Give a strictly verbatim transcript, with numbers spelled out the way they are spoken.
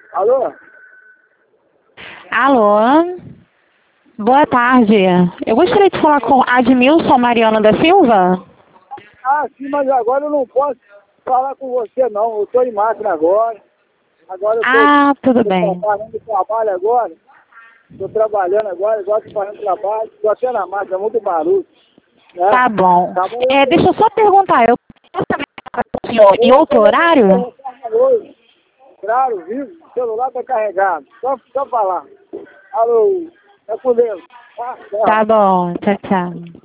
Alô? Alô? Boa tarde. Eu gostaria de falar com Admilson Mariano da Silva. Ah, sim, mas agora eu não posso falar com você, não. Eu estou em máquina agora. Agora eu Ah, tudo estou bem. fazendo trabalho agora. Estou trabalhando agora, agora estou fazendo trabalho. Estou até na máquina, é muito barulho. Né? Tá bom. Tá bom? É, deixa eu só perguntar, eu posso saber com o senhor em outro horário? Alô? Claro, viu? O celular está carregado. Só, só falar. Alô? É com Deus. Ah, tchau. Tá bom, tchau, tchau.